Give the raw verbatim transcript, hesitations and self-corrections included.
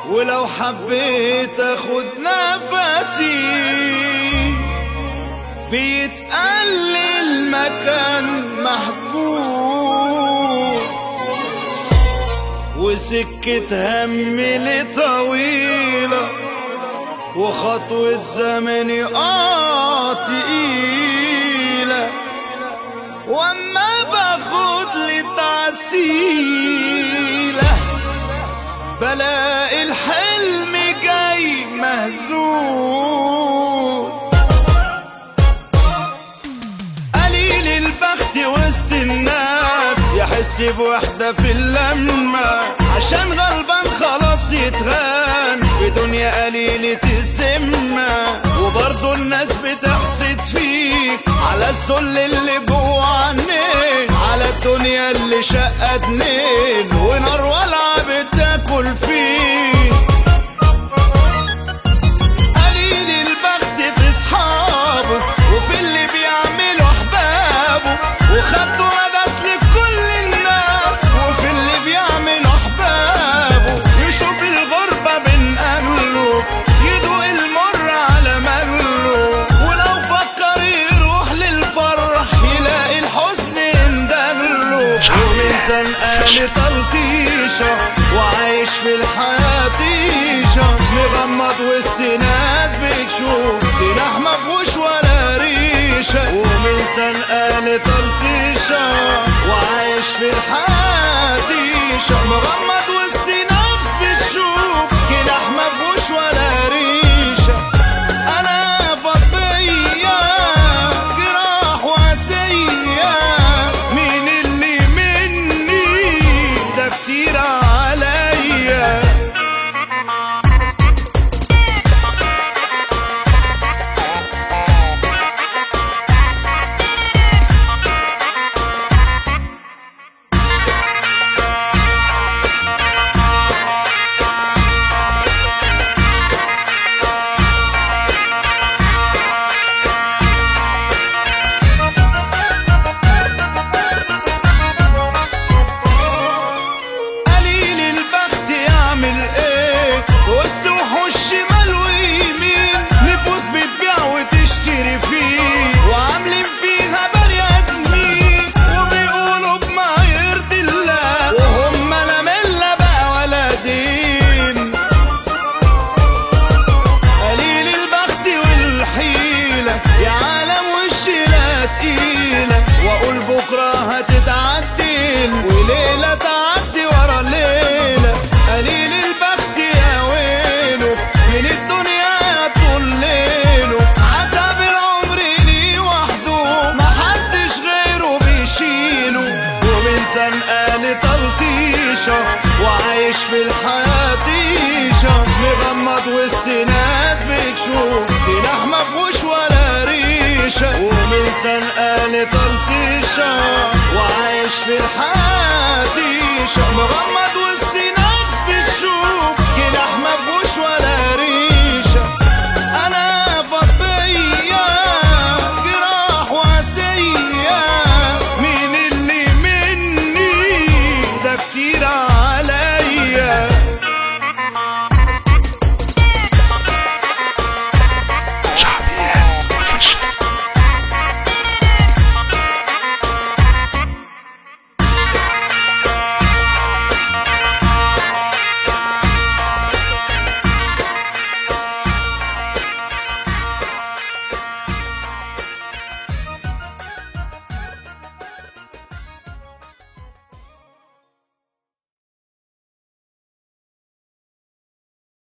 ولو حبيت اخد نفسي بيتقلل مكان محبوس، وسكة همي طويلة وخطوة زمني اه تقيلة، واما باخد لي تعسيلة بلاقي الحلم جاي مهزوز. قليل البخت وسط الناس يحس بوحدة في اللمة، عشان غلبان خلاص يتغان في دنيا قليلة الذمة. وبرضه الناس بتحسد فيك على الذل اللي جوه عينيك، على الدنيا اللي شقة اتنين ونار ولعة بتاكل فيك. قليل البخت في صحابه وفي اللي بيعملوا احبابه، وخدوا وداس لكل الناس وفي اللي بيعملوا احبابه. يشوف الغربة بين اهله يدوق المر على مهله، ولو فكر يروح للفرح يلاقي الحزن يندهله. ومن زنقان تلطيشة وعايش في الحياة طيشة، مغمض وسط ناس بتشوف جناح مفهوش ولا ريشة. ومن زنقان تلطيشة وعايش في الحياة طيشة، مغمض وسط ناس بتشوف جناح مفهوش ولا ريشة. أنا بطبية جراح واسية، مين اللي مني ده كتير عليا. وسط وحوش شمال ويمين نفوس بتبيع وتشتري فيه، وعاملين فيها بني ادمين وبيقولوا بما يرضي الله، وهم لا ملة بقى ولا دين. قليل البخت والحيلة يا عالم والشيلة تقيلة، واقول بكرة هتتعدل وليلة تعدي ورا ليلة. قليل البخت يا ويله من الدنيا طول ليله، عذاب العمر ليه وحده محدش غيره بيشيله. ومن زنقان تلطيشة وعايش في الحياة طيشة، مغمض وسط ناس بتشوف جناح مفهوش ولا ريشة. ومن زنقان تلطيشة وعايش في الحياة طيشة، مغمض وسط ناس بتشوف